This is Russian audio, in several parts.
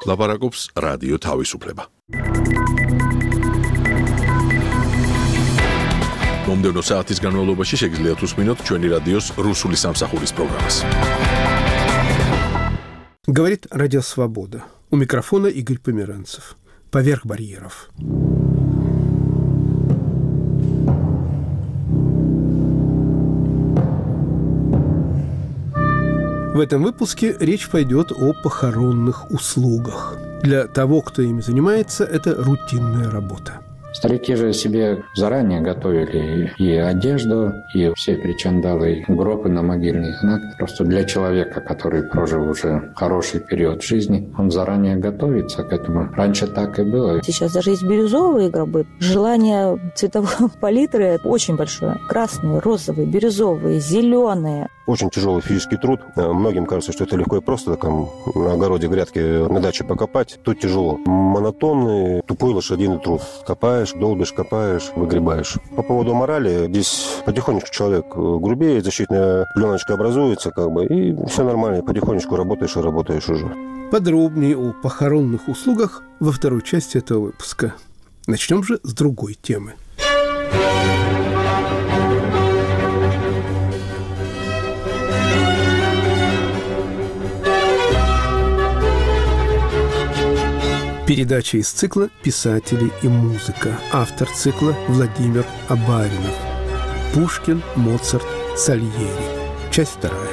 ლაპარაკობს რადიო თავისუფლება. მომდევნო საათის განმავლობაში შეგიძლიათ უსმინოთ ჩვენი რადიოს რუსული სამსახურის პროგრამას. Говорит Радио Свобода. У микрофона Игорь Померанцев. Поверх барьеров. В этом выпуске речь пойдет о похоронных услугах. Для того, кто ими занимается, это рутинная работа. Старики же себе заранее готовили и одежду, и все причандалы, и гробы на могильный знак. Просто для человека, который прожил уже хороший период жизни, он заранее готовится к этому. Раньше так и было. Сейчас даже есть бирюзовые гробы. Желание цветовой палитры очень большое. Красные, розовые, бирюзовые, зеленые. Очень тяжелый физический труд. Многим кажется, что это легко и просто там, на огороде грядки на даче покопать. Тут тяжело. Монотонный, тупой лошадиный труд. Копаешь, долбишь, копаешь, выгребаешь. По поводу морали, здесь потихонечку человек грубеет, защитная пленочка образуется, и все нормально. Потихонечку работаешь и работаешь уже. Подробнее о похоронных услугах во второй части этого выпуска. Начнем же с другой темы. Передача из цикла «Писатели и музыка». Автор цикла Владимир Абаринов. Пушкин, Моцарт, Сальери. Часть вторая.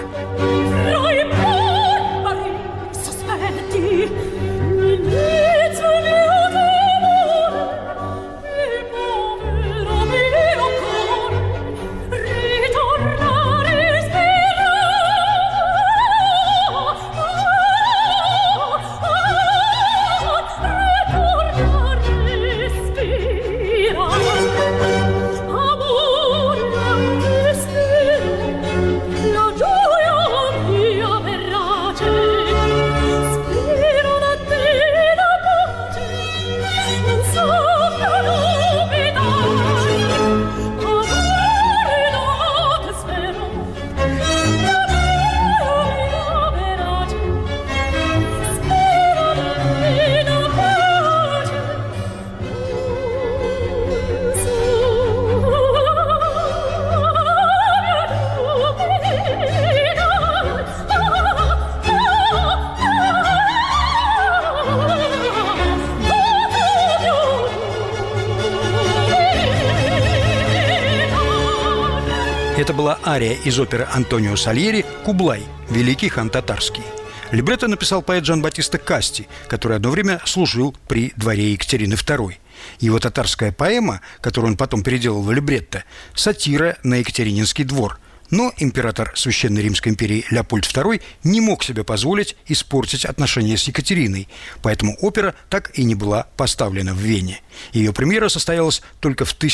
Это была ария из оперы Антонио Сальери «Кублай. Великий хан татарский». Либретто написал поэт Жан-Батиста Касти, который одно время служил при дворе Екатерины II. Его татарская поэма, которую он потом переделал в либретто, сатира на Екатерининский двор. Но император Священной Римской империи Леопольд II не мог себе позволить испортить отношения с Екатериной, поэтому опера так и не была поставлена в Вене. Ее премьера состоялась только в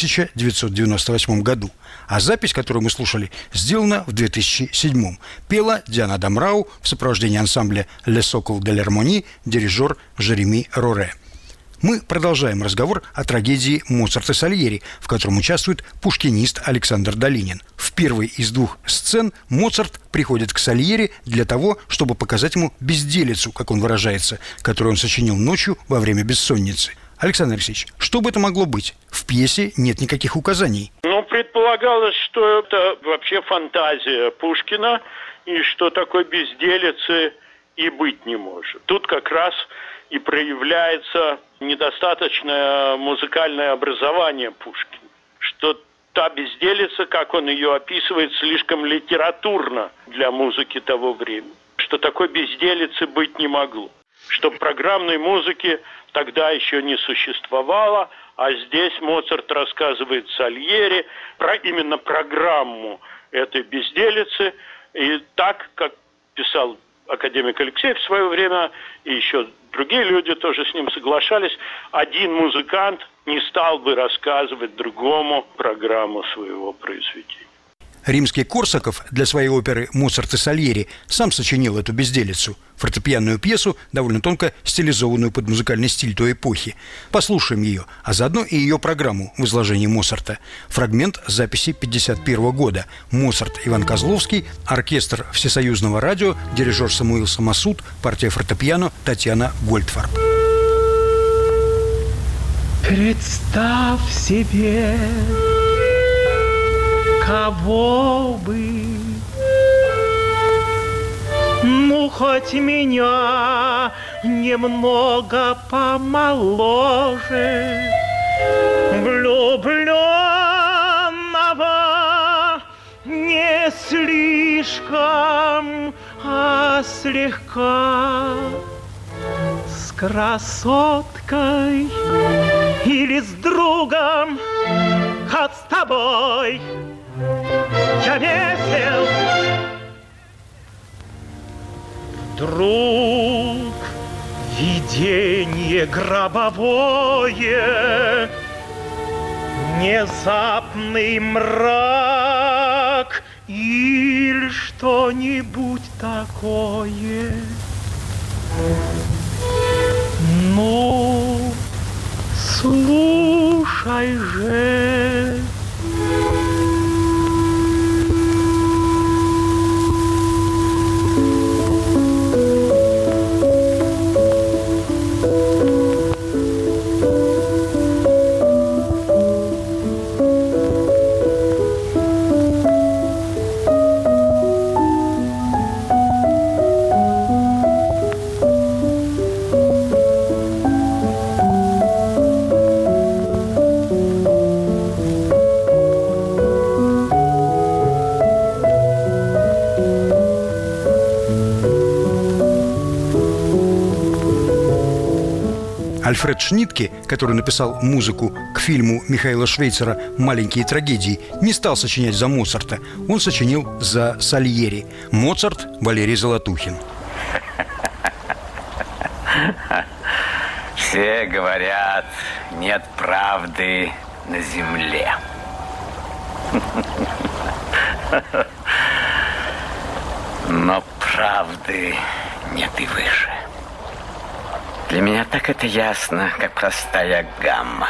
1998 году, а запись, которую мы слушали, сделана в 2007. Пела Диана Дамрау в сопровождении ансамбля «Le Socle de l'Harmonie», дирижер Жереми Роре. Мы продолжаем разговор о трагедии Моцарта Сальери, в котором участвует пушкинист Александр Долинин. В первой из двух сцен Моцарт приходит к Сальери для того, чтобы показать ему безделицу, как он выражается, которую он сочинил ночью во время бессонницы. Александр Алексеевич, что бы это могло быть? В пьесе нет никаких указаний. Предполагалось, что это вообще фантазия Пушкина, и что такой безделицы и быть не может. Тут как раз и проявляется недостаточное музыкальное образование Пушкина, что та безделица, как он ее описывает, слишком литературна для музыки того времени, что такой безделицы быть не могло, что программной музыки тогда еще не существовало, а здесь Моцарт рассказывает Сальери про именно программу этой безделицы, и так, как писал академик Алексеев в свое время, и еще другие люди тоже с ним соглашались, один музыкант не стал бы рассказывать другому программу своего произведения. Римский Корсаков для своей оперы «Моцарт и Сальери» сам сочинил эту безделицу – фортепианную пьесу, довольно тонко стилизованную под музыкальный стиль той эпохи. Послушаем ее, а заодно и ее программу в изложении Моцарта. Фрагмент записи 1951 года. Моцарт Иван Козловский, оркестр Всесоюзного радио, дирижер Самуил Самосуд, партия фортепиано Татьяна Гольдфарб. Представь себе, кого бы, ну, хоть меня немного помоложе, влюбленного не слишком, а слегка, с красоткой или с другом, а с тобой я весел. Вдруг видение гробовое, внезапный мрак или что-нибудь такое. Ну, слушай же. Альфред Шнитке, который написал музыку к фильму Михаила Швейцера «Маленькие трагедии», не стал сочинять за Моцарта. Он сочинил за Сальери. Моцарт – Валерий Золотухин. Все говорят, нет правды на земле. Но правды нет и выше. Для меня так это ясно, как простая гамма.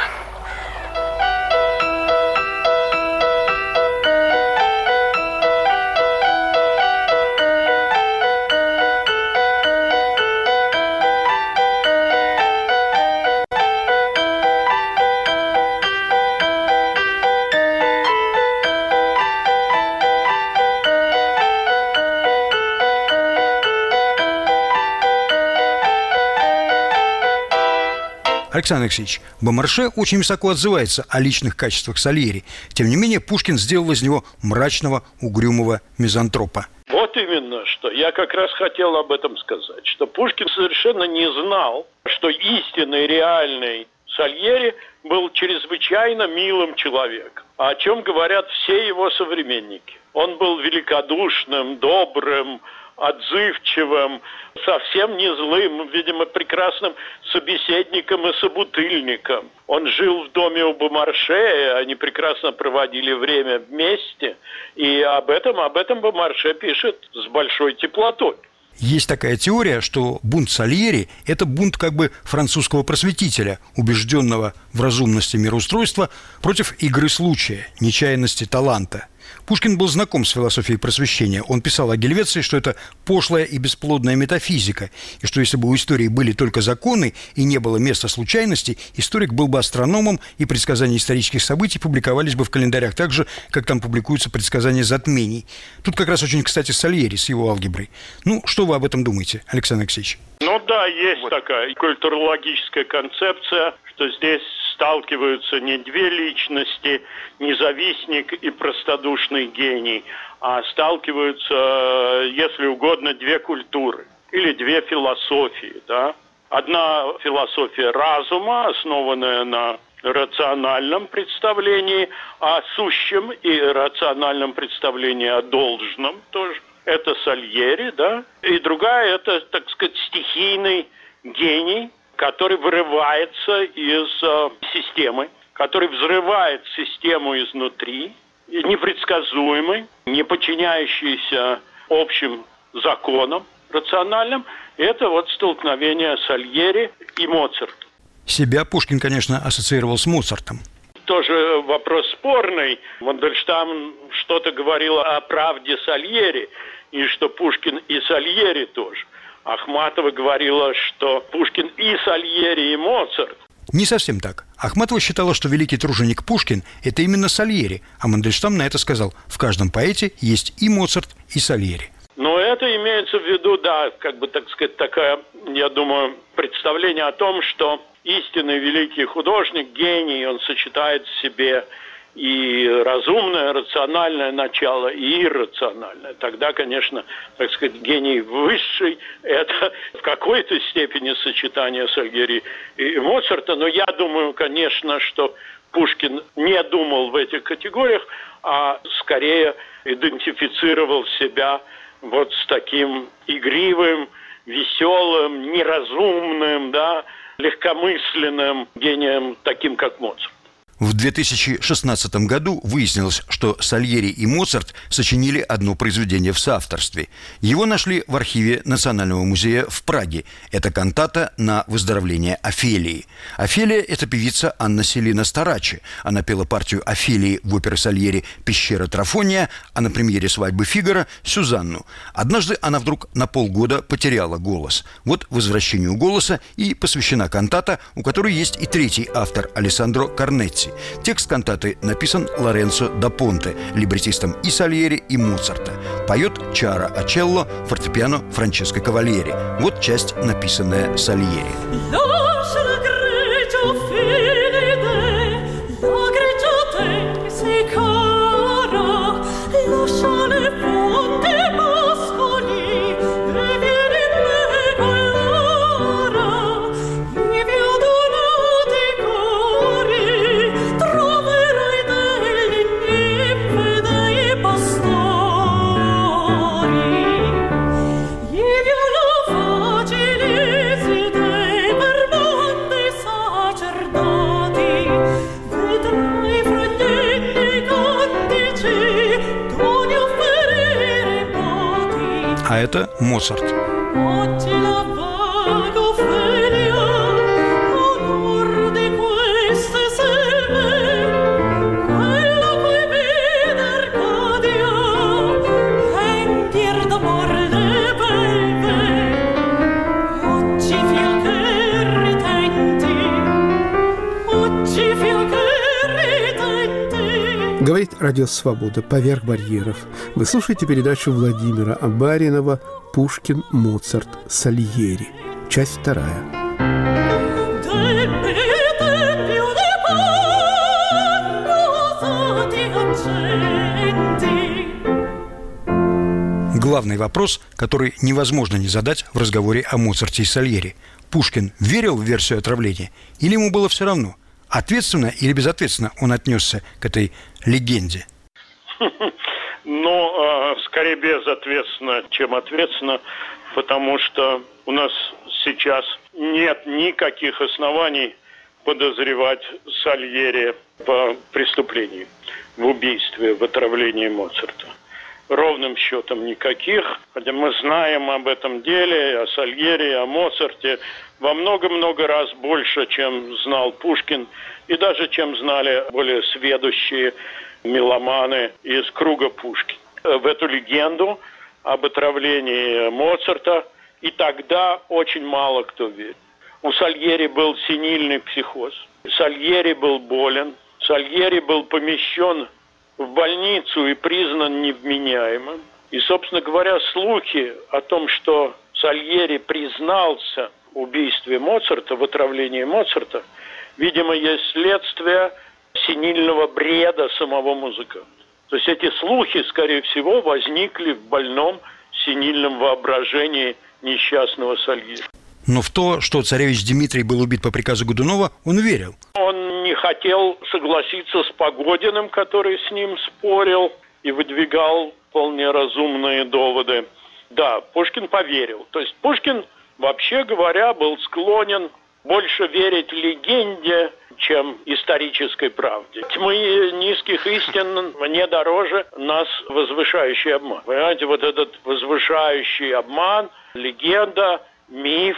Александр Алексеевич, Бомарше очень высоко отзывается о личных качествах Сальери. Тем не менее, Пушкин сделал из него мрачного, угрюмого мизантропа. Вот именно, что я как раз хотел об этом сказать, что Пушкин совершенно не знал, что истинный, реальный Сальери был чрезвычайно милым человеком, о чем говорят все его современники. Он был великодушным, добрым, отзывчивым, совсем не злым, видимо, прекрасным собеседником и собутыльником. Он жил в доме у Бомарше, они прекрасно проводили время вместе, и об этом Бомарше пишет с большой теплотой. Есть такая теория, что бунт Сальери – это бунт как бы французского просветителя, убежденного в разумности мироустройства, против игры случая, нечаянности таланта. Пушкин был знаком с философией просвещения. Он писал о Гельвеции, что это пошлая и бесплодная метафизика, и что если бы у истории были только законы и не было места случайностей, историк был бы астрономом, и предсказания исторических событий публиковались бы в календарях так же, как там публикуются предсказания затмений. Тут как раз очень, кстати, Сальери с его алгеброй. Ну, что вы об этом думаете, Александр Алексеевич? Ну да, есть такая культурологическая концепция, что здесь сталкиваются не две личности, независник и простодушный гений, а сталкиваются, если угодно, две культуры или две философии, да? Одна философия разума, основанная на рациональном представлении о сущем и рациональном представлении о должном тоже. Это Сальери, да? И другая – это, так сказать, стихийный гений, который вырывается из системы, который взрывает систему изнутри непредсказуемый, не подчиняющийся общим законам рациональным. Это вот столкновение Сальери и Моцарта. Себя Пушкин, конечно, ассоциировал с Моцартом. Тоже вопрос спорный. Мандельштам что-то говорил о правде Сальери, и что Пушкин и Сальери тоже. Ахматова говорила, что Пушкин и Сальери, и Моцарт. Не совсем так. Ахматова считала, что великий труженик Пушкин – это именно Сальери, а Мандельштам на это сказал: в каждом поэте есть и Моцарт, и Сальери. Но это имеется в виду, да, как бы, так сказать, такая, я думаю, представление о том, что истинный великий художник, гений, он сочетает в себе и разумное, рациональное начало, и иррациональное. Тогда, конечно, так сказать, гений высший – это в какой-то степени сочетание Сальери и Моцарта. Но я думаю, конечно, что Пушкин не думал в этих категориях, а скорее идентифицировал себя вот с таким игривым, веселым, неразумным, да, легкомысленным гением, таким как Моцарт. В 2016 году выяснилось, что Сальери и Моцарт сочинили одно произведение в соавторстве. Его нашли в архиве Национального музея в Праге. Это кантата на выздоровление Офелии. Офелия – это певица Анна Селина Старачи. Она пела партию Офелии в опере Сальери «Пещера Трафония», а на премьере «Свадьбы Фигаро» – Сюзанну. Однажды она вдруг на полгода потеряла голос. Вот возвращению голоса и посвящена кантата, у которой есть и третий автор – Алессандро Корнетти. Текст кантаты написан Лоренцо да Понте, либретистом и Сальери, и Моцарта. Поет Чара Ачелло, фортепиано Франческо Кавальери. Вот часть, написанная Сальери. А это Моцарт. Говорит Радио Свобода «Поверх барьеров». Вы слушаете передачу Владимира Абаринова «Пушкин, Моцарт, Сальери». Часть 2. Главный вопрос, который невозможно не задать в разговоре о Моцарте и Сальери. Пушкин верил в версию отравления или ему было все равно? Ответственно или безответственно он отнесся к этой легенде? Ну, скорее безответственно, чем ответственно, потому что у нас сейчас нет никаких оснований подозревать Сальери по преступлению, в убийстве, в отравлении Моцарта. Ровным счетом никаких. Хотя мы знаем об этом деле, о Сальери, о Моцарте во много-много раз больше, чем знал Пушкин, и даже чем знали более сведущие меломаны из круга Пушкина. В эту легенду об отравлении Моцарта и тогда очень мало кто верит. У Сальери был сенильный психоз. Сальери был болен. Сальери был помещен в больницу и признан невменяемым. И, собственно говоря, слухи о том, что Сальери признался в убийстве Моцарта, в отравлении Моцарта, видимо, есть следствие сенильного бреда самого музыканта. То есть эти слухи, скорее всего, возникли в больном сенильном воображении несчастного Сальери. Но в то, что царевич Дмитрий был убит по приказу Годунова, он верил. Он не хотел согласиться с Погодиным, который с ним спорил и выдвигал вполне разумные доводы. Да, Пушкин поверил. То есть Пушкин, вообще говоря, был склонен больше верить легенде, чем исторической правде. Тьмы низких истин мне дороже нас возвышающий обман. Понимаете, вот этот возвышающий обман, легенда, миф,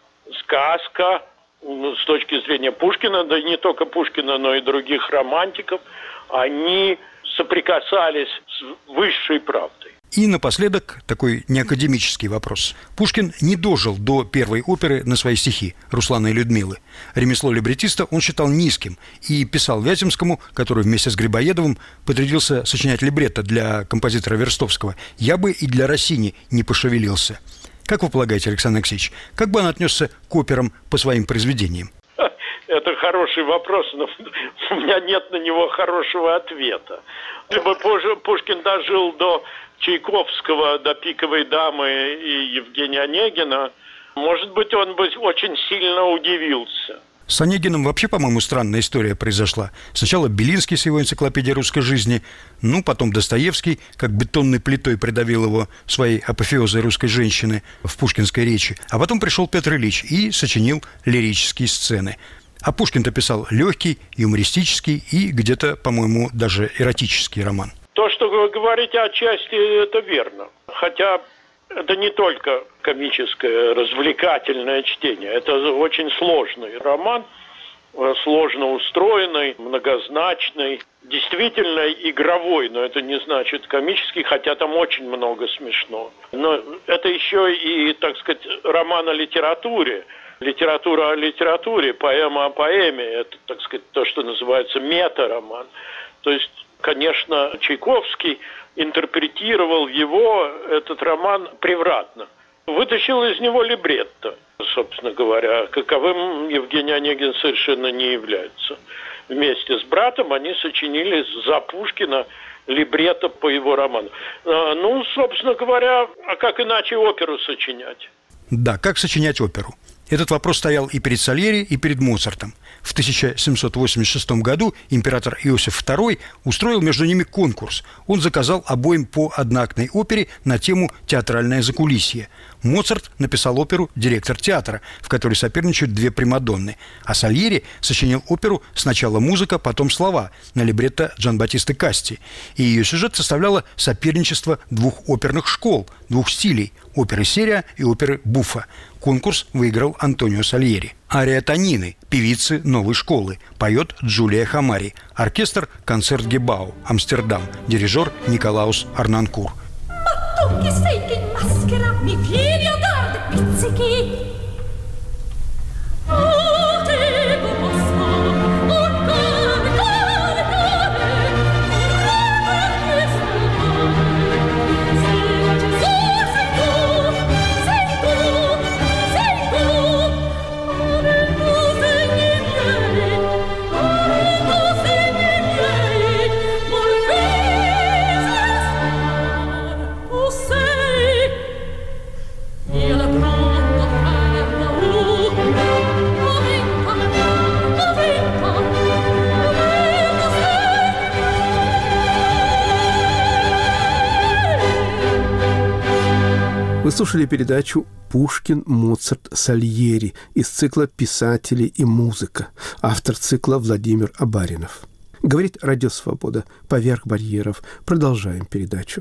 сказка, с точки зрения Пушкина, да и не только Пушкина, но и других романтиков, они соприкасались с высшей правдой. И напоследок такой неакадемический вопрос. Пушкин не дожил до первой оперы на свои стихи «Руслана и Людмилы». Ремесло либретиста он считал низким и писал Вяземскому, который вместе с Грибоедовым подрядился сочинять либретто для композитора Верстовского: «Я бы и для Россини не пошевелился». Как вы полагаете, Александр Алексеевич, как бы он отнесся к операм по своим произведениям? Это хороший вопрос, но у меня нет на него хорошего ответа. Если бы Пушкин дожил до Чайковского, до «Пиковой дамы» и Евгения Онегина, может быть, он бы очень сильно удивился. С Онегиным вообще, по-моему, странная история произошла. Сначала Белинский с его энциклопедией русской жизни, потом Достоевский, как бетонной плитой придавил его своей апофеозой русской женщины в пушкинской речи. А потом пришел Петр Ильич и сочинил лирические сцены. А Пушкин-то писал легкий, юмористический и где-то, по-моему, даже эротический роман. То, что вы говорите отчасти, это верно. Хотя это не только комическое, развлекательное чтение. Это очень сложный роман, сложно устроенный, многозначный, действительно игровой, но это не значит комический, хотя там очень много смешного. Но это еще и, так сказать, роман о литературе. Литература о литературе, поэма о поэме. Это, так сказать, то, что называется мета-роман. То есть, конечно, Чайковский интерпретировал этот роман превратно. Вытащил из него либретто, собственно говоря, каковым Евгений Онегин совершенно не является. Вместе с братом они сочинили за Пушкина либретто по его роману. Собственно говоря, а как иначе оперу сочинять? Да, как сочинять оперу? Этот вопрос стоял и перед Сальери, и перед Моцартом. В 1786 году император Иосиф II устроил между ними конкурс. Он заказал обоим по одноактной опере на тему «Театральное закулисье». Моцарт написал оперу «Директор театра», в которой соперничают две примадонны. А Сальери сочинил оперу «Сначала музыка, потом слова» на либретто Джанбаттисты Касти. И ее сюжет составляло соперничество двух оперных школ, двух стилей – оперы серия и оперы буффа. Конкурс выиграл Антонио Сальери. Ария Тонины, певицы новой школы, поет Джулия Хамари. Оркестр «Концерт Гебау», Амстердам. Дирижер Николаус Арнанкур. Вы слушали передачу «Пушкин, Моцарт, Сальери» из цикла «Писатели и музыка». Автор цикла Владимир Абаринов. Говорит Радио Свобода. Поверх барьеров. Продолжаем передачу.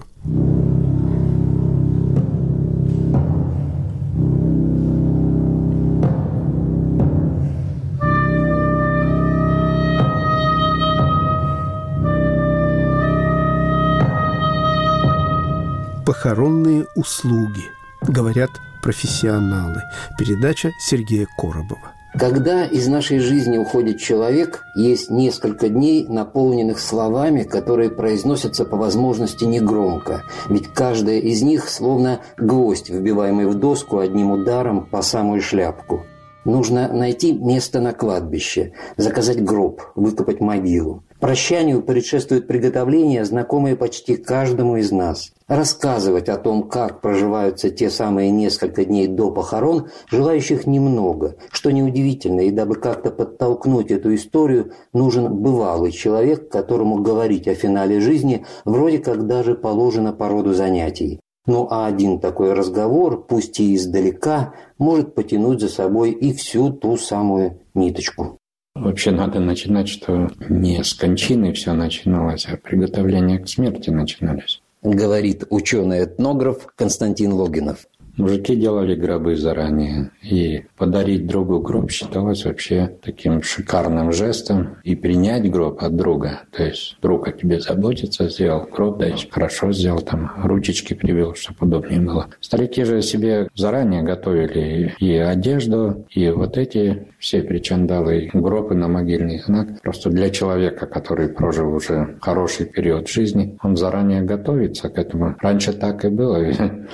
Похоронные услуги. Говорят профессионалы. Передача Сергея Коробова. Когда из нашей жизни уходит человек, есть несколько дней, наполненных словами, которые произносятся по возможности негромко. Ведь каждая из них словно гвоздь, вбиваемый в доску одним ударом по самую шляпку. Нужно найти место на кладбище, заказать гроб, выкопать могилу. Прощанию предшествует приготовление, знакомое почти каждому из нас. Рассказывать о том, как проживаются те самые несколько дней до похорон, желающих немного, что неудивительно, и дабы как-то подтолкнуть эту историю, нужен бывалый человек, которому говорить о финале жизни вроде как даже положено по роду занятий. Ну а один такой разговор, пусть и издалека, может потянуть за собой и всю ту самую ниточку. Вообще надо начинать, что не с кончины все начиналось, а приготовление к смерти начинались. Говорит ученый-этнограф Константин Логинов. Мужики делали гробы заранее, и подарить другу гроб считалось вообще таким шикарным жестом. И принять гроб от друга, то есть друг о тебе заботится, сделал гроб, да, хорошо сделал, там ручечки привел, чтобы удобнее было. Старики же себе заранее готовили и одежду, и вот эти все причандалы, гроб и на могильный знак. Просто для человека, который прожил уже хороший период жизни, он заранее готовится к этому. Раньше так и было.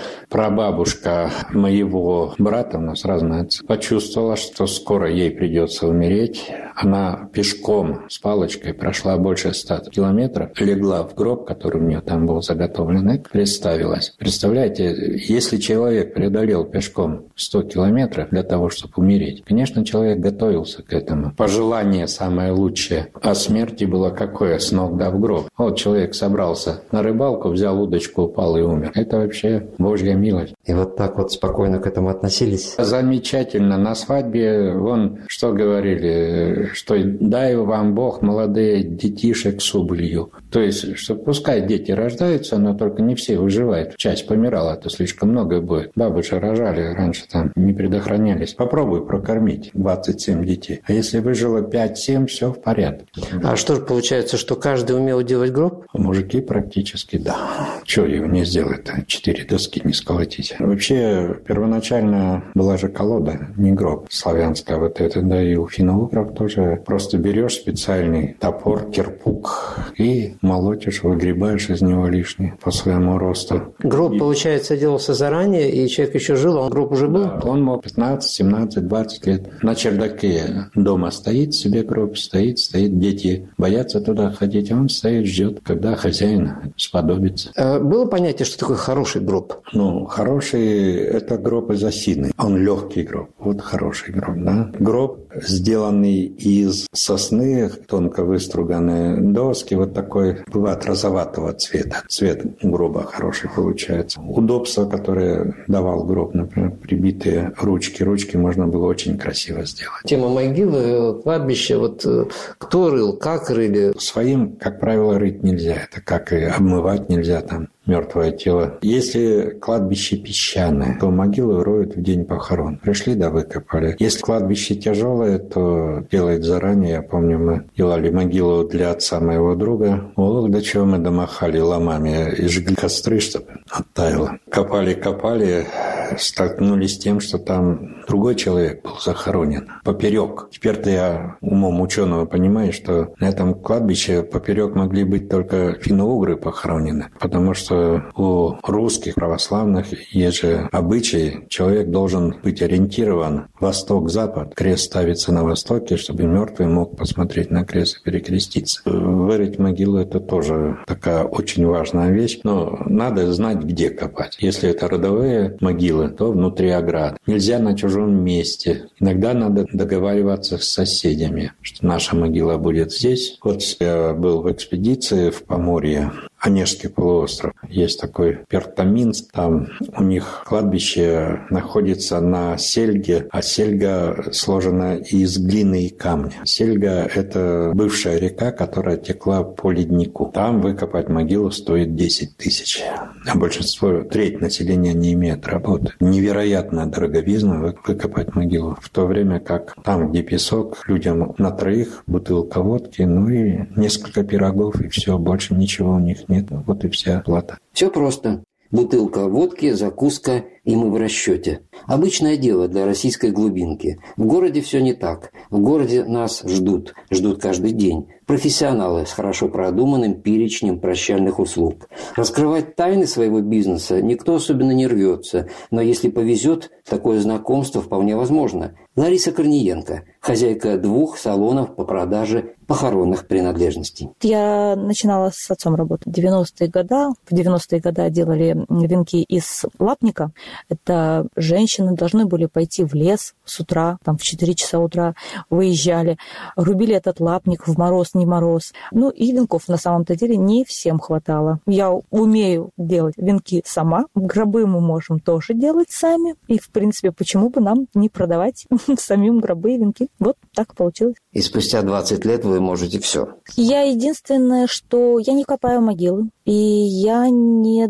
Прабабушка моего брата, у нас разные отцы, почувствовала, что скоро ей придется умереть. Она пешком с палочкой прошла больше 100 километров, легла в гроб, который у нее там был заготовлен, и представилась. Представляете, если человек преодолел пешком 100 километров для того, чтобы умереть, конечно, человек готовился к этому. Пожелание самое лучшее. А смерти было какое? С ног да в гроб. Вот человек собрался на рыбалку, взял удочку, упал и умер. Это вообще Божья милость. И вот так вот спокойно к этому относились? Замечательно. На свадьбе вон что говорили, что дай вам Бог молодые детишек с убылью. То есть, что пускай дети рождаются, но только не все выживают. Часть помирала, то слишком много будет. Бабы же рожали раньше, там не предохранялись. Попробуй прокормить 27 детей. А если выжило 5-7, все в порядке. А что же получается, что каждый умел делать гроб? Мужики практически, да. Чего его не сделать-то? 4 доски не сколотить. Вообще, первоначально была же колода, не гроб славянская. Вот это, да, и у финно-угров тоже. Просто берешь специальный топор, кирпук и молотишь, выгребаешь из него лишнее по своему росту. Гроб, получается, делался заранее, и человек еще жил, а гроб уже был? Да, он мог 15, 17, 20 лет. На чердаке дома стоит себе гроб, стоит. Дети боятся туда ходить, а он стоит, ждет, когда хозяин сподобится. Было понятие, что такое хороший гроб? Ну, хороший – это гроб из осины. Он легкий гроб. Вот хороший гроб, да? Гроб, сделанный из сосны, тонко выструганные доски, вот такой, бывает, розоватого цвета. Цвет гроба хороший получается. Удобство, которое давал гроб, например, прибитые ручки. Ручки можно было очень красиво сделать. Тема могилы, кладбища, вот кто рыл, как рыли? Своим, как правило, рыть нельзя. Это как и обмывать нельзя там мертвое тело. Если кладбище песчаное, то могилу роют в день похорон. Пришли, да выкопали. Если кладбище тяжелое, то делают заранее. Я помню, мы делали могилу для отца моего друга. Ох, до чего мы домахали ломами и жгли костры, чтобы оттаяло. Копали, столкнулись с тем, что там другой человек был захоронен поперек. Теперь-то я умом ученого понимаю, что на этом кладбище поперек могли быть только финно-угры похоронены, потому что у русских православных есть же обычай, человек должен быть ориентирован восток-запад, крест ставится на востоке, чтобы мертвый мог посмотреть на крест и перекреститься. Вырыть могилу – это тоже такая очень важная вещь, но надо знать, где копать. Если это родовые могилы, то внутри оград. Нельзя на чужом месте. Иногда надо договариваться с соседями, что наша могила будет здесь. Вот я был в экспедиции в Поморье, Онежский полуостров. Есть такой Пертаминск, там у них кладбище находится на сельге, а сельга сложена из глины и камня. Сельга – это бывшая река, которая текла по леднику. Там выкопать могилу стоит 10 тысяч. А большинство, треть населения не имеет работы. Невероятная дороговизна выкопать могилу. В то время как там, где песок, людям на троих бутылка водки, ну и несколько пирогов, и все, больше ничего у них нет. Вот и вся плата. Все просто. Бутылка водки, закуска, и мы в расчете. Обычное дело для российской глубинки. В городе все не так. В городе нас ждут. Ждут каждый день. Профессионалы с хорошо продуманным перечнем прощальных услуг. Раскрывать тайны своего бизнеса никто особенно не рвется. Но если повезет, такое знакомство вполне возможно. Лариса Корниенко, хозяйка 2 салонов по продаже похоронных принадлежностей. Я начинала с отцом работать в 90-е годы. В 90-е годы делали венки из лапника. Это женщины должны были пойти в лес с утра, там в 4 часа утра выезжали, рубили этот лапник в мороз, не мороз. Ну и венков на самом-то деле не всем хватало. Я умею делать венки сама, гробы мы можем тоже делать сами. И в принципе, почему бы нам не продавать самим гробы и венки? вот так получилось. И спустя 20 лет вы можете все. Я единственное, что я не копаю могилы, и я не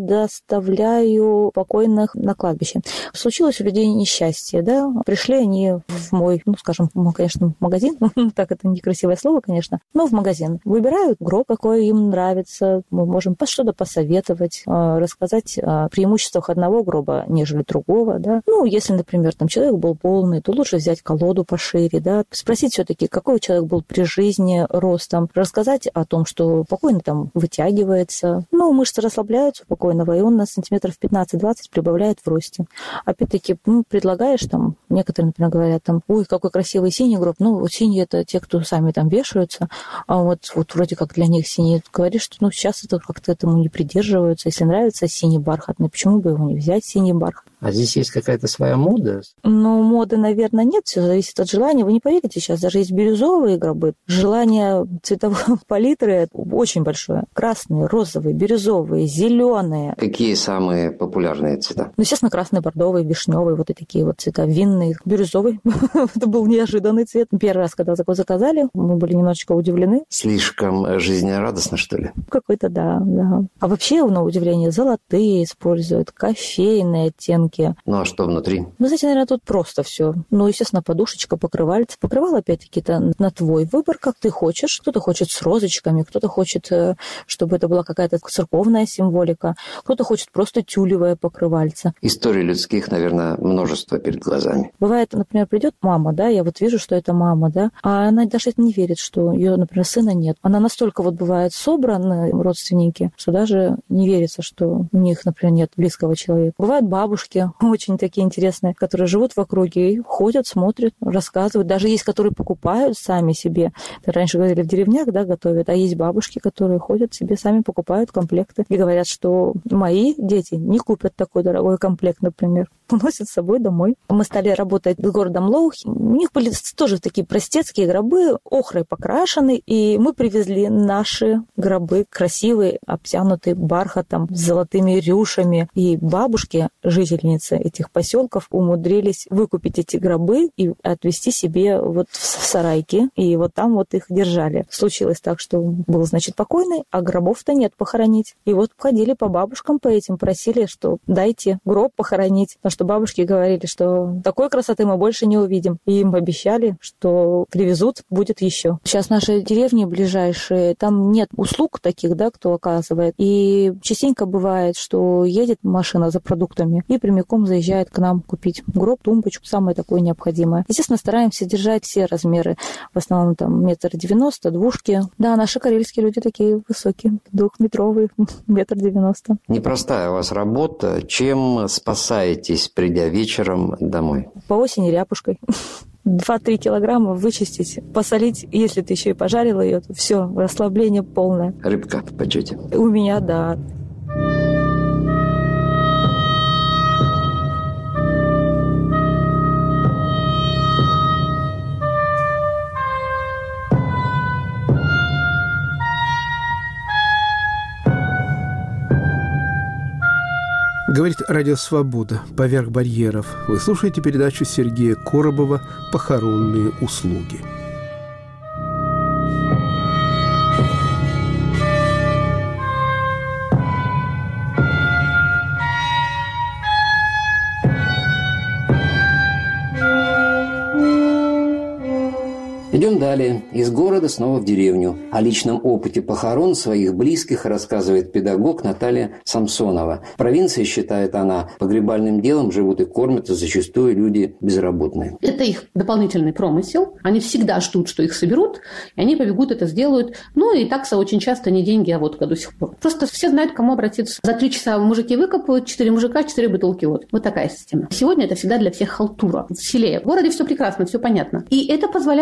доставляю покойных на кладбище. Случилось у людей несчастье, да, пришли они в мой, скажем, конечно, магазин, так это некрасивое слово, конечно, но в магазин. Выбирают гроб, какой им нравится, мы можем что-то посоветовать, рассказать о преимуществах одного гроба, нежели другого, да. Если, например, там человек был полный, то лучше взять колоду пошире, да, спросить все-таки, какой человек был при жизни ростом, рассказать о том, что покойный там вытягивается, мышцы расслабляются у покойного, и он на сантиметров 15-20 прибавляет в росте. Опять-таки, предлагаешь там, некоторые, например, говорят там, ой, какой красивый синий гроб, синий это те, кто сами там вешаются, а вот вроде как для них синий, говоришь, что сейчас это как-то этому не придерживаются, если нравится синий бархатный, почему бы его не взять, синий бархат? А здесь есть какая-то своя мода? Моды, наверное, нет, все зависит от желания. Вы не поверите, сейчас даже есть бирюзовые гробы. Желание цветовой палитры очень большое. Красные, розовые, бирюзовые, зеленые. Какие самые популярные цвета? Естественно, красный, бордовый, вишневый, вот и такие вот цвета. Винный, бирюзовый. Это был неожиданный цвет. Первый раз, когда заказали, мы были немножечко удивлены. Слишком жизнерадостно, что ли? Какой-то, да. А вообще, на удивление, золотые используют, кофейные оттенки. А что внутри? Знаете, наверное, тут просто все. Естественно, подушечка, покрывальце. Покрывало, опять-таки, на твой выбор, как ты хочешь. Кто-то хочет с розочками, кто-то хочет, чтобы это была какая-то церковная символика, кто-то хочет просто тюлевое покрывальце. Историй людских, наверное, множество перед глазами. Бывает, например, придет мама, да, я вот вижу, что это мама, да, а она даже не верит, что ее, например, сына нет. Она настолько бывает собрана, родственники, что даже не верится, что у них, например, нет близкого человека. Бывают бабушки, очень такие интересные, которые живут в округе и ходят, смотрят, рассказывают. Даже есть, которые покупают сами себе. Раньше говорили, в деревнях, да, готовят, а есть бабушки, которые ходят себе, сами покупают комплекты и говорят, что мои дети не купят такой дорогой комплект, например. Уносят с собой домой. Мы стали работать с городом Лоухи. У них были тоже такие простецкие гробы, охрой покрашены, и мы привезли наши гробы, красивые, обтянутые бархатом, с золотыми рюшами. И бабушки, жительницы этих поселков, умудрились выкупить эти гробы и отвезти себе вот в сарайки, и вот там вот их держали. Случилось так, что был, значит, покойный, а гробов-то нет похоронить. И вот ходили по бабушкам по этим, просили, что дайте гроб похоронить. Потому что бабушки говорили, что такой красоты мы больше не увидим. И им обещали, что привезут, будет еще. Сейчас наши деревни ближайшие, там нет услуг таких, да, кто оказывает. И частенько бывает, что едет машина за продуктами и прямиком заезжает к нам купить гроб, тумбочку, самое такое необходимое. Естественно, стараемся держать все размеры. В основном там 1,90 м, двушки. Да, наши карельские люди такие высокие, 2-метровые, 1,90 м. Непростая у вас работа. Чем спасаетесь, придя вечером домой? По осени ряпушкой. 2-3 килограмма вычистить, посолить, если ты еще и пожарила ее, то все, расслабление полное. Рыбка в почете? У меня, да. Говорит Радио Свобода. Поверх барьеров. Вы слушаете передачу Сергея Коробова «Похоронные услуги». Идем далее. Из города снова в деревню. О личном опыте похорон своих близких рассказывает педагог Наталья Самсонова. В провинции, считает она, погребальным делом живут и кормятся зачастую люди безработные. Это их дополнительный промысел. Они всегда ждут, что их соберут, и они побегут это сделают. И такса очень часто не деньги, а водка до сих пор. Просто все знают, к кому обратиться. За 3 часа мужики выкопают, 4 мужика, 4 бутылки водки. Вот такая система. Сегодня это всегда для всех халтура. В селе, в городе все прекрасно, все понятно. И это позволяет этим людям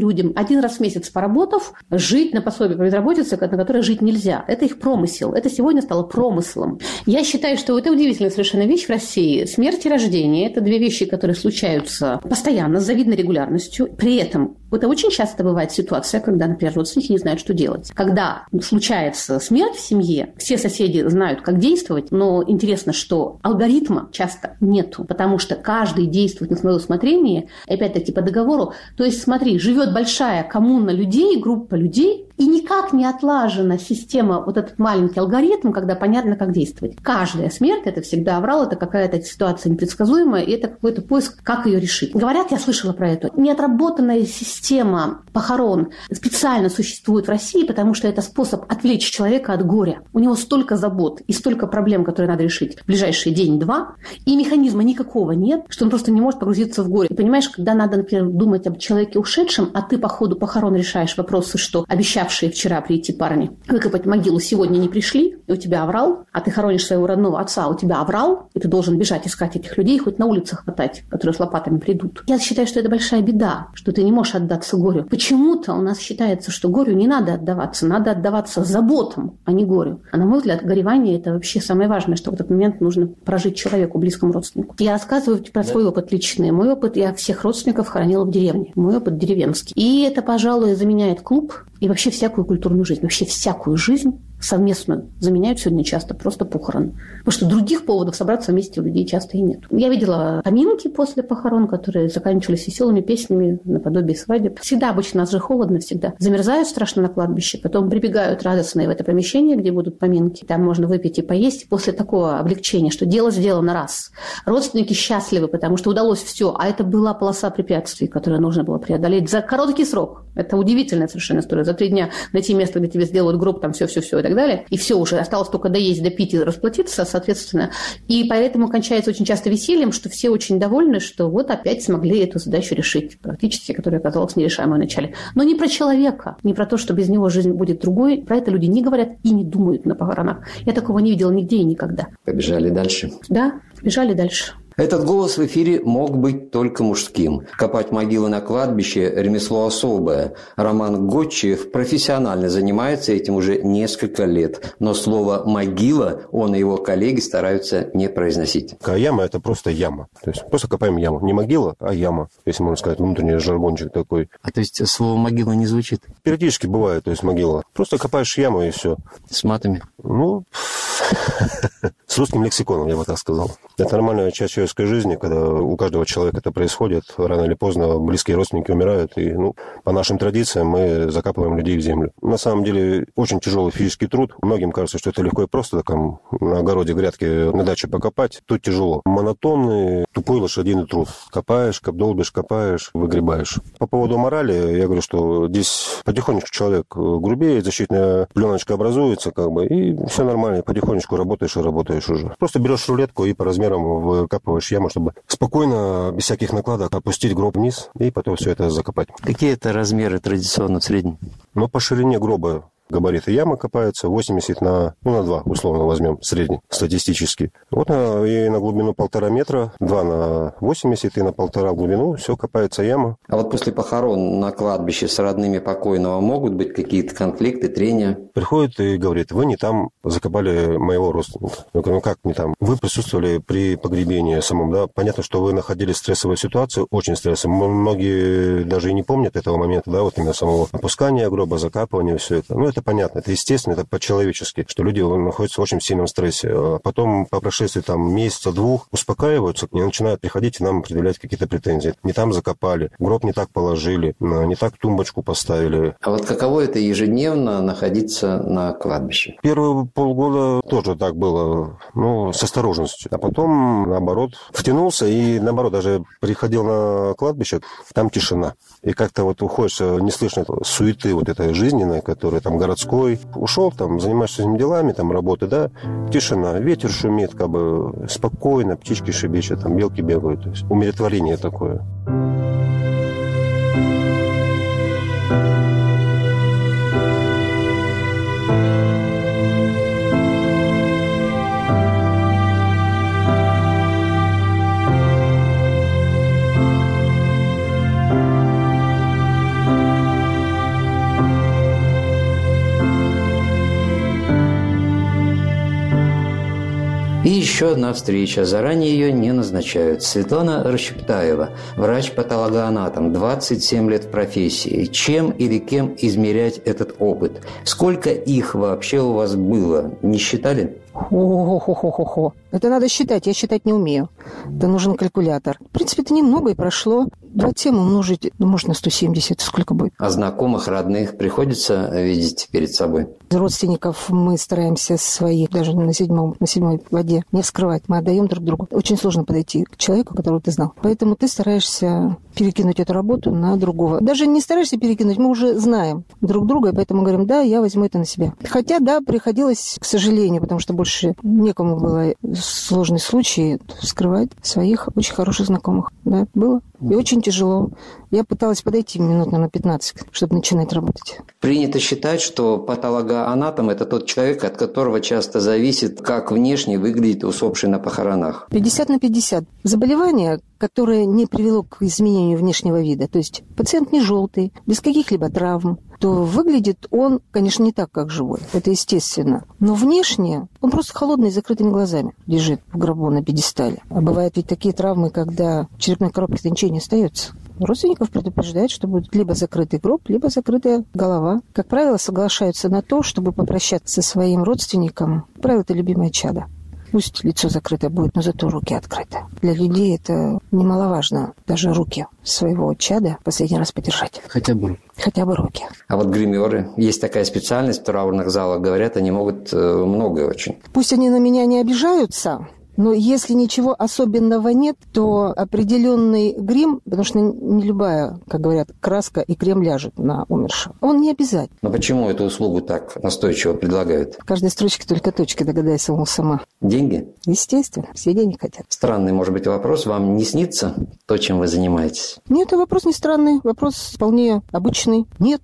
людям, один раз в месяц поработав, жить на пособие по безработице, на которое жить нельзя. Это их промысел. Это сегодня стало промыслом. Я считаю, что это удивительная совершенно вещь в России. Смерть и рождение – это две вещи, которые случаются постоянно, с завидной регулярностью. При этом это очень часто бывает ситуация, когда, например, родственники не знают, что делать. Когда случается смерть в семье, все соседи знают, как действовать, но интересно, что алгоритма часто нету, потому что каждый действует на свое усмотрение, опять-таки по договору. То есть, смотри, живет большая коммуна людей, группа людей, и никак не отлажена система, вот этот маленький алгоритм, когда понятно, как действовать. Каждая смерть – это всегда аврал, это какая-то ситуация непредсказуемая, и это какой-то поиск, как ее решить. Говорят, я слышала про это, неотработанная система похорон специально существует в России, потому что это способ отвлечь человека от горя. У него столько забот и столько проблем, которые надо решить в ближайший день-два, и механизма никакого нет, что он просто не может погрузиться в горе. И понимаешь, когда надо, например, думать об человеке ушедшем, а ты по ходу похорон решаешь вопросы, что обещавшие вчера прийти парни выкопать могилу сегодня не пришли, и у тебя аврал, а ты хоронишь своего родного отца, а у тебя аврал, и ты должен бежать искать этих людей, хоть на улицах хватать, которые с лопатами придут. Я считаю, что это большая беда, что ты не можешь отдаться горю. Почему-то у нас считается, что горю не надо отдаваться заботам, а не горю. А на мой взгляд, горевание – это вообще самое важное, что в этот момент нужно прожить человеку, близкому родственнику. Я рассказываю про свой опыт личный. Мой опыт, я всех родственников хоронила в деревне. Мой опыт деревенский. И это, пожалуй, заменяет клуб и вообще всякую культурную жизнь. Вообще всякую жизнь совместно заменяют сегодня часто просто похороны. Потому что других поводов собраться вместе у людей часто и нет. Я видела поминки после похорон, которые заканчивались веселыми песнями наподобие свадеб. Всегда обычно, у нас же холодно всегда. Замерзают страшно на кладбище, потом прибегают радостные в это помещение, где будут поминки. Там можно выпить и поесть. После такого облегчения, что дело сделано раз. Родственники счастливы, потому что удалось все. А это была полоса препятствий, которую нужно было преодолеть за короткий срок. Это удивительная совершенно история. За 3 дня найти место, где тебе сделают гроб, там все-все-все и так далее. И все уже осталось только доесть, допить и расплатиться, соответственно. И поэтому кончается очень часто весельем, что все очень довольны, что вот опять смогли эту задачу решить, практически, которая оказалась нерешаемой в начале. Но не про человека, не про то, что без него жизнь будет другой. Про это люди не говорят и не думают на похоронах. Я такого не видела нигде и никогда. Побежали дальше. Да, побежали дальше. Этот голос в эфире мог быть только мужским. Копать могилы на кладбище – ремесло особое. Роман Готчиев профессионально занимается этим уже несколько лет. Но слово «могила» он и его коллеги стараются не произносить. Яма – это просто яма. То есть просто копаем яму. Не могила, а яма. Если можно сказать, внутренний жаргончик такой. А то есть слово «могила» не звучит? Периодически бывает, то есть могила. Просто копаешь яму и все. С матами? Ну, с русским лексиконом, я бы так сказал. Это нормальная часть человеческой жизни, когда у каждого человека это происходит. Рано или поздно близкие родственники умирают. И, по нашим традициям мы закапываем людей в землю. На самом деле, очень тяжелый физический труд. Многим кажется, что это легко и просто. Там, на огороде грядки на даче покопать. Тут тяжело. Монотонный, тупой лошадиный труд. Копаешь, долбишь, копаешь, выгребаешь. По поводу морали, я говорю, что здесь потихонечку человек грубеет, защитная пленочка образуется, и все нормально. Потихонечку работаешь и работаешь уже. Просто берешь рулетку и по размерам выкапываешь яму, чтобы спокойно, без всяких накладок, опустить гроб вниз и потом все это закопать. Какие это размеры традиционно в среднем? По ширине гроба габариты ямы копаются 80 на 2, условно возьмем, средний, статистически. И на глубину 1,5 метра, 2 на 80 и на 1,5 глубину, все копается яма. А вот после похорон на кладбище с родными покойного могут быть какие-то конфликты, трения? Приходит и говорит: вы не там закопали моего родственника. Я говорю: как не там? Вы присутствовали при погребении самом, да? Понятно, что вы находились в стрессовой ситуации, очень стрессовой. Многие даже и не помнят этого момента, да, именно самого опускания гроба, закапывания, все это. Это понятно, это естественно, это по-человечески, что люди находятся в очень сильном стрессе. А потом, по прошествии месяца, 2, успокаиваются и начинают приходить и нам предъявлять какие-то претензии. Не там закопали, гроб не так положили, не так тумбочку поставили. А вот каково это ежедневно находиться на кладбище? Первые полгода тоже так было, с осторожностью. А потом, наоборот, втянулся и, наоборот, даже приходил на кладбище, там тишина. И как-то уходишь, не слышно суеты этой жизненной, которая там городской. Ушел, занимаешься своими делами, работы, да, тишина, ветер шумит, спокойно, птички шебечат, белки бегают. То есть умиротворение такое. Еще одна встреча. Заранее ее не назначают. Светлана Расщептаева, врач-патологоанатом, 27 лет в профессии. Чем или кем измерять этот опыт? Сколько их вообще у вас было? Не считали? Хо-хо-хо-хо-хо. Это надо считать, я считать не умею. Это нужен калькулятор. В принципе, это немного и прошло. 27 умножить, может, на 170, сколько будет. А знакомых, родных приходится видеть перед собой? Родственников мы стараемся своих, даже на седьмой воде, не вскрывать. Мы отдаем друг другу. Очень сложно подойти к человеку, которого ты знал. Поэтому ты стараешься перекинуть эту работу на другого. Даже не стараешься перекинуть, мы уже знаем друг друга, и поэтому говорим, да, я возьму это на себя. Хотя, да, приходилось, к сожалению, потому что больше некому было сложный случай вскрывать своих очень хороших знакомых. Да, было. И очень тяжело. Я пыталась подойти минут на 15, чтобы начинать работать. Принято считать, что патологоанатом – это тот человек, от которого часто зависит, как внешне выглядит усопший на похоронах. 50/50. Заболевание, которое не привело к изменению внешнего вида, то есть пациент не желтый, без каких-либо травм, то выглядит он, конечно, не так, как живой. Это естественно. Но внешне он просто холодный, с закрытыми глазами лежит в гробу на пьедестале. А бывают ведь такие травмы, когда в черепной коробке ничего не остается. Родственников предупреждают, что будет либо закрытый гроб, либо закрытая голова. Как правило, соглашаются на то, чтобы попрощаться со своим родственником. Как правило, это любимое чадо. Пусть лицо закрыто будет, но зато руки открыты. Для людей это немаловажно. Даже руки своего чада последний раз подержать. Хотя бы руки. А вот гримеры, есть такая специальность в траурных залах, говорят, они могут многое очень. Пусть они на меня не обижаются, но если ничего особенного нет, то определенный грим, потому что не любая, как говорят, краска и крем ляжет на умершего, он не обязательно. Но почему эту услугу так настойчиво предлагают? В каждой строчке только точки, догадайся, он сама. Деньги? Естественно, все денег хотят. Странный, может быть, вопрос. Вам не снится то, чем вы занимаетесь? Нет, вопрос не странный, вопрос вполне обычный. Нет.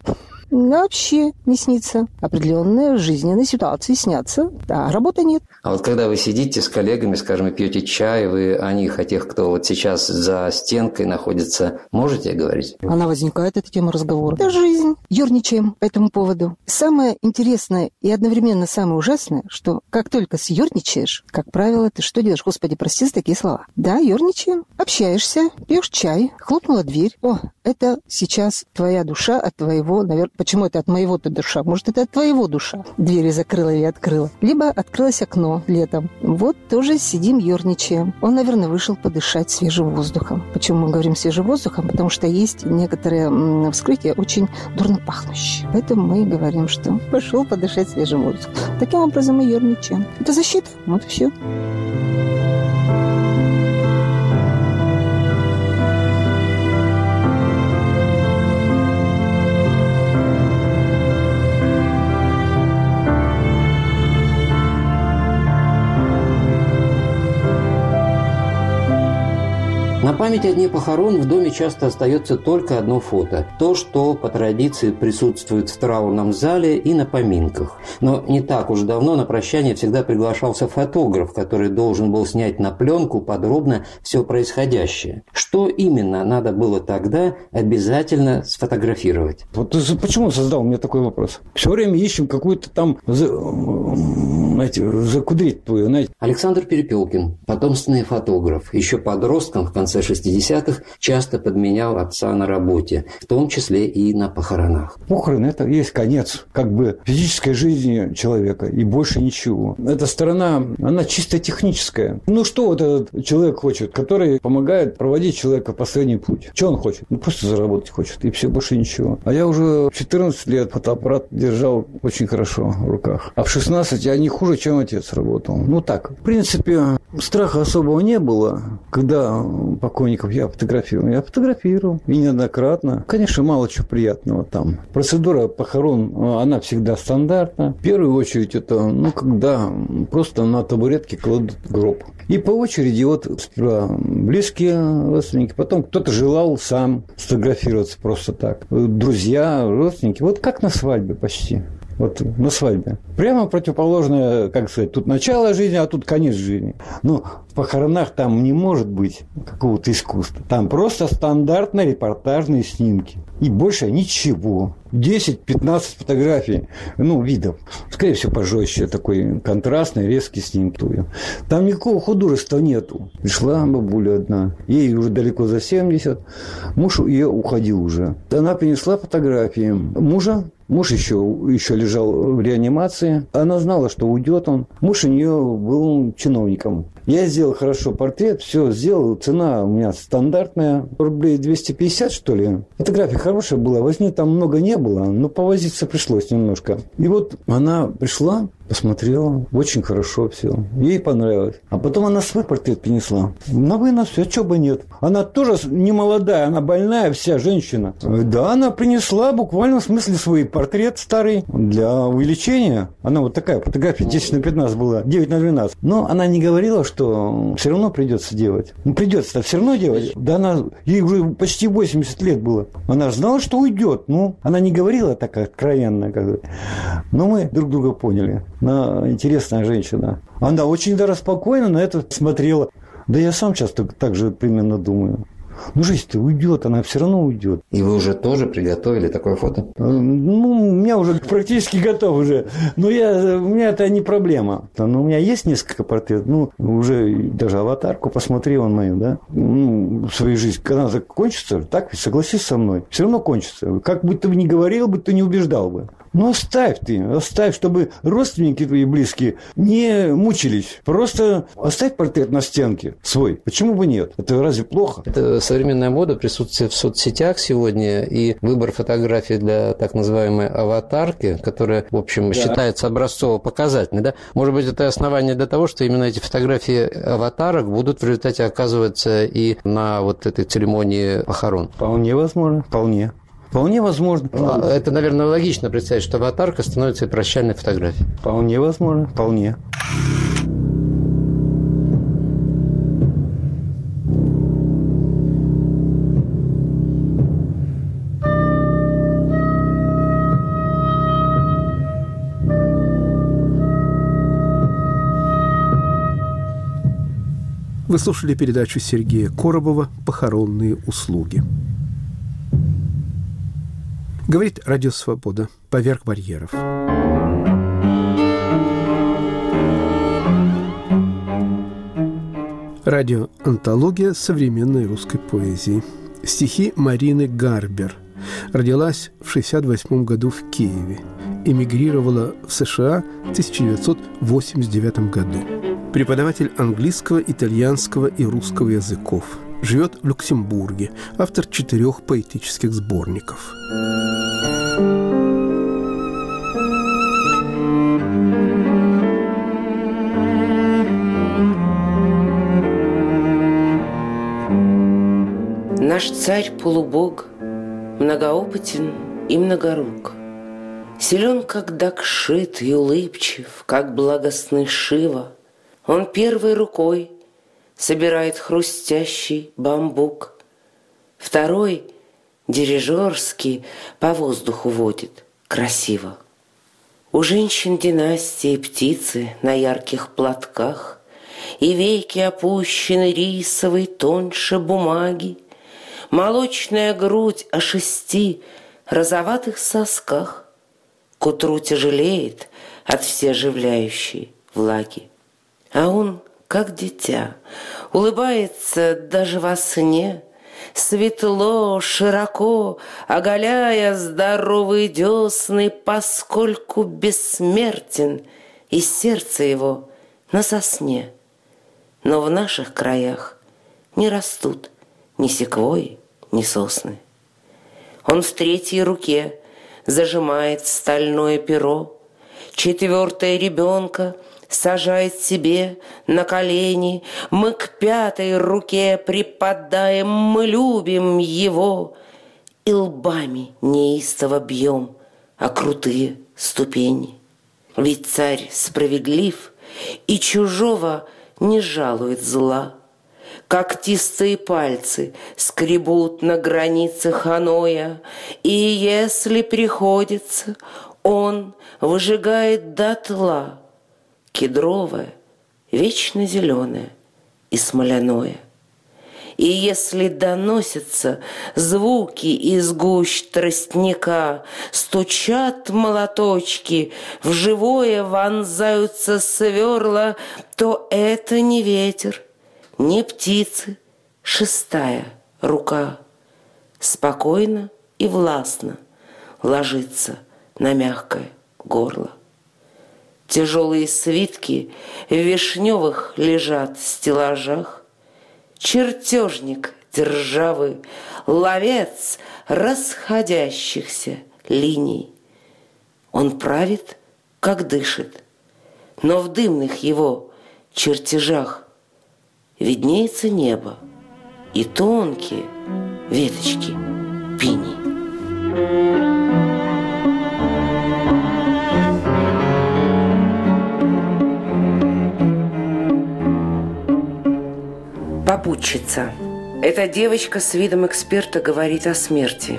Вообще не снится. Определенные жизненные ситуации снятся, а работы нет. А вот когда вы сидите с коллегами, скажем, и пьете чай, вы о них, о тех, кто вот сейчас за стенкой находится, можете говорить? Она возникает, эта тема разговора. Это жизнь. Ёрничаем по этому поводу. Самое интересное и одновременно самое ужасное, что как только съёрничаешь, как правило, ты что делаешь? Господи, прости за такие слова. Да, ёрничаем. Общаешься, пьешь чай, хлопнула дверь. О, это сейчас твоя душа от твоего, наверное, почему это от моего-то душа? Может, это от твоего душа двери закрыла или открыла. Либо открылось окно летом. Вот тоже сидим, ёрничаем. Он, наверное, вышел подышать свежим воздухом. Почему мы говорим свежим воздухом? Потому что есть некоторые вскрытия очень дурно пахнущие. Поэтому мы говорим, что пошел подышать свежим воздухом. Таким образом мы ёрничаем. Это защита. Вот и все. На память о дне похорон в доме часто остается только одно фото. То, что по традиции присутствует в траурном зале и на поминках. Но не так уж давно на прощание всегда приглашался фотограф, который должен был снять на пленку подробно все происходящее. Что именно надо было тогда обязательно сфотографировать? Вот почему создал мне такой вопрос? Все время ищем какую-то там, закудрить твою, знаете. Александр Перепелкин, потомственный фотограф, еще подростком в конце 60-х часто подменял отца на работе, в том числе и на похоронах. Похороны – это есть конец как бы физической жизни человека, и больше ничего. Эта сторона, она чисто техническая. Ну, что вот этот человек хочет, который помогает проводить человека в последний путь? Что он хочет? Ну, просто заработать хочет, и все, больше ничего. А я уже в 14 лет фотоаппарат держал очень хорошо в руках. А в 16 я не хуже, чем отец работал. Ну, так. В принципе, страха особого не было, когда покойников я фотографировал. Я фотографировал. И неоднократно. Конечно, мало чего приятного там. Процедура похорон, она всегда стандартна. В первую очередь, это, когда просто на табуретке кладут гроб. И по очереди вот сперва близкие родственники, потом кто-то желал сам сфотографироваться просто так. Друзья, родственники. Вот как на свадьбе почти. вот на свадьбе. Прямо противоположное, как сказать, тут начало жизни, а тут конец жизни. Но в похоронах там не может быть какого-то искусства. Там просто стандартные репортажные снимки. И больше ничего. 10-15 фотографий, видов. Скорее всего, пожестче. Такой контрастный, резкий снимок. Там никакого художества нету. Пришла бабуля одна. Ей уже далеко за 70. Муж ее уходил уже. Она принесла фотографии мужа. Муж еще лежал в реанимации. Она знала, что уйдет он. Муж у нее был чиновником. Я сделал хорошо портрет, все сделал. Цена у меня стандартная. Рублей 250, что ли. Фотография хорошая была. Возни там много не было, но повозиться пришлось немножко. И вот она пришла, посмотрела. Очень хорошо все. Ей понравилось. А потом она свой портрет принесла. На вынос, а чего бы нет. Она тоже не молодая, она больная вся женщина. Да, она принесла буквально в смысле свой портрет старый для увеличения. Она вот такая фотография 10/15 была, 9/12. Но она не говорила, что все равно придется делать. Придется-то все равно делать. Да ей уже почти 80 лет было. Она знала, что уйдет. Она не говорила так откровенно. Но мы друг друга поняли. Она интересная женщина. Она очень даже спокойно на это смотрела. Да я сам часто так же примерно думаю. Жизнь-то уйдет, она все равно уйдет. И вы уже тоже приготовили такое фото? У меня уже практически готов уже. Но у меня это не проблема. Но у меня есть несколько портретов. Уже даже аватарку посмотри он мою, да? Свою жизнь. Когда она закончится, так ведь согласись со мной. Все равно кончится. Как бы ты ни говорил бы, ты не убеждал бы. Оставь, чтобы родственники твои близкие не мучились. Просто оставь портрет на стенке свой. Почему бы нет? Это разве плохо? Это современная мода, присутствие в соцсетях сегодня и выбор фотографий для так называемой аватарки, которая, в общем, считается образцово-показательной. Да? Может быть, это основание для того, что именно эти фотографии аватарок будут в результате оказываться и на вот этой церемонии похорон? Вполне возможно, Вполне возможно. Это, наверное, логично представить, что аватарка становится и прощальной фотографией. Вполне возможно, вполне. Вы слушали передачу Сергея Коробова «Похоронные услуги». Говорит Радио Свобода. Поверх барьеров. Радиоантология современной русской поэзии. Стихи Марины Гарбер. Родилась в 1968 году в Киеве. Эмигрировала в США в 1989 году. Преподаватель английского, итальянского и русского языков. Живет в Люксембурге. Автор 4 поэтических сборников. Наш царь-полубог многоопытен и многорук, силен, как Дакшит, и улыбчив, как благостный Шива. Он первой рукой собирает хрустящий бамбук, второй, дирижерский, по воздуху водит красиво. У женщин династии птицы на ярких платках, и веки опущены рисовой тоньше бумаги, молочная грудь о 6 розоватых сосках к утру тяжелеет от всеоживляющей влаги. А он, как дитя, улыбается даже во сне, светло, широко, оголяя здоровые десны, поскольку бессмертен и сердце его на сосне. Но в наших краях не растут ни секвойи, ни сосны. Он в 3-й руке зажимает стальное перо, 4-е ребенка сажает себе на колени. Мы к 5-й руке припадаем, мы любим его и лбами неистово бьем о крутые ступени. Ведь царь справедлив и чужого не жалует зла. Когтистые пальцы скребут на границе Ханоя, и если приходится, Он выжигает дотла кедровое, вечно зеленое и смоляное. И если доносятся звуки из гущ тростника, стучат молоточки, в живое вонзаются сверла, то это не ветер, не птицы, шестая рука. Спокойно и властно ложится на мягкое горло. Тяжелые свитки в вишневых лежат стеллажах. Чертежник державы, ловец расходящихся линий. Он правит, как дышит, но в дымных его чертежах виднеется небо и тонкие веточки пиней. Попутчица. Эта девочка с видом эксперта говорит о смерти.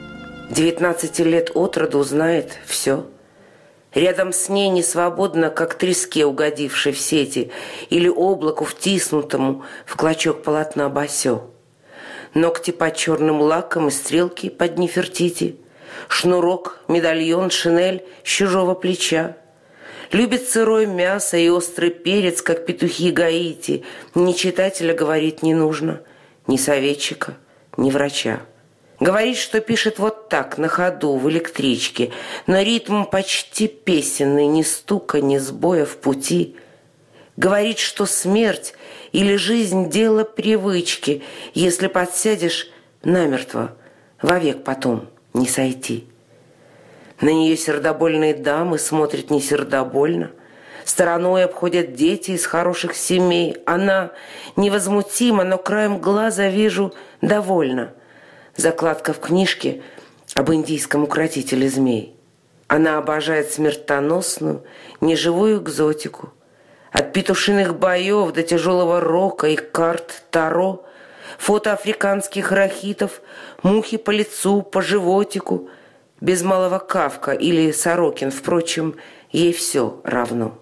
19 лет от роду знает все. Рядом с ней не свободно, как треске, угодившей в сети, или облаку, втиснутому в клочок полотна босё. Ногти под черным лаком и стрелки под Нефертити, шнурок, медальон, шинель с чужого плеча. Любит сырое мясо и острый перец, как петухи Гаити. Ни читателя говорить не нужно, ни советчика, ни врача. Говорит, что пишет вот так, на ходу, в электричке, на ритм почти песенный, ни стука, ни сбоя в пути. Говорит, что смерть или жизнь – дело привычки, если подсядешь намертво, вовек потом не сойти. На нее сердобольные дамы смотрят не сердобольно. Стороной обходят дети из хороших семей. Она невозмутима, но краем глаза вижу довольна. Закладка в книжке об индийском укротителе змей. Она обожает смертоносную, неживую экзотику. От петушиных боев до тяжелого рока и карт Таро, фото африканских рахитов, мухи по лицу, по животику. Без малого Кафка или Сорокин, впрочем, ей все равно.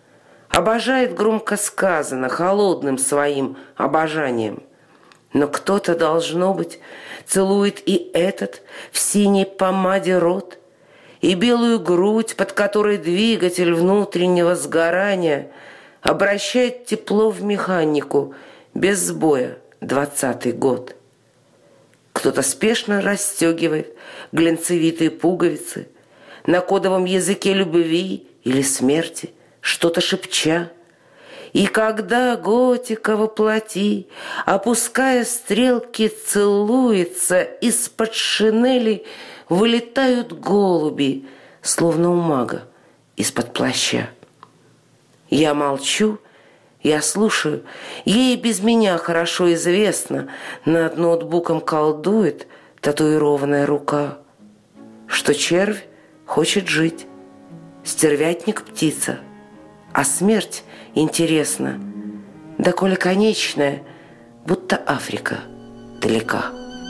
Обожает громко сказано, холодным своим обожанием. Но кто-то, должно быть, целует и этот в синей помаде рот, и белую грудь, под которой двигатель внутреннего сгорания обращает тепло в механику без сбоя 20-й год. Кто-то спешно расстегивает глянцевитые пуговицы на кодовом языке любви или смерти, что-то шепча. И когда готика воплоти, опуская стрелки, целуется, из-под шинели вылетают голуби, словно у мага из-под плаща. Я молчу. Я слушаю, ей без меня хорошо известно, над ноутбуком колдует татуированная рука, что червь хочет жить, стервятник птица, а смерть интересна, доколе конечная, будто Африка далека.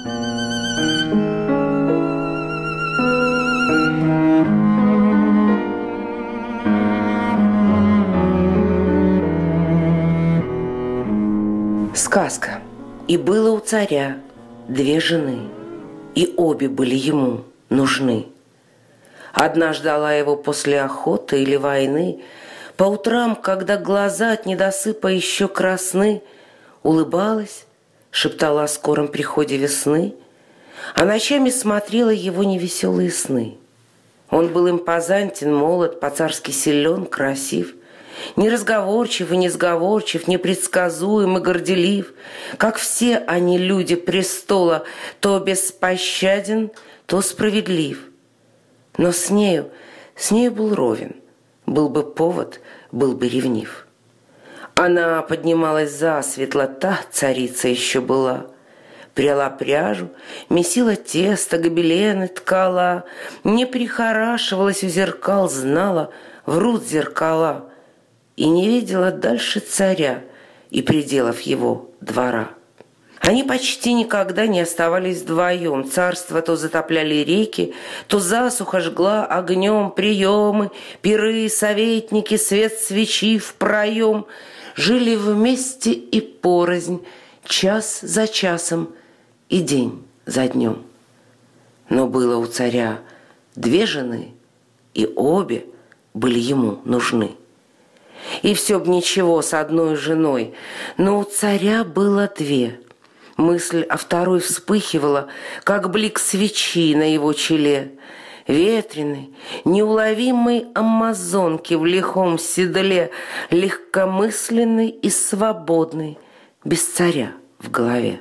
Сказка. И было у царя 2 жены, и обе были ему нужны. Одна ждала его после охоты или войны, по утрам, когда глаза от недосыпа еще красны, улыбалась, шептала о скором приходе весны, а ночами смотрела его невеселые сны. Он был импозантен, молод, по-царски силен, красив, неразговорчив и несговорчив, непредсказуем и горделив, как все они, люди престола, то беспощаден, то справедлив. Но с нею был ровен, был бы повод, был бы ревнив. Она поднималась засветло, та царица еще была, пряла пряжу, месила тесто, гобелены ткала, не прихорашивалась у зеркал, знала, врут зеркала, и не видела дальше царя и пределов его двора. Они почти никогда не оставались вдвоем. Царство то затопляли реки, то засуха жгла огнем. Приемы, пиры, советники, свет свечи в проем. Жили вместе и порознь, час за часом и день за днем. Но было у царя 2 жены, и обе были ему нужны. И все б ничего с одной женой, но у царя было 2. Мысль о второй вспыхивала, как блик свечи на его челе. Ветреной, неуловимой амазонки в лихом седле, легкомысленной и свободной, без царя в голове.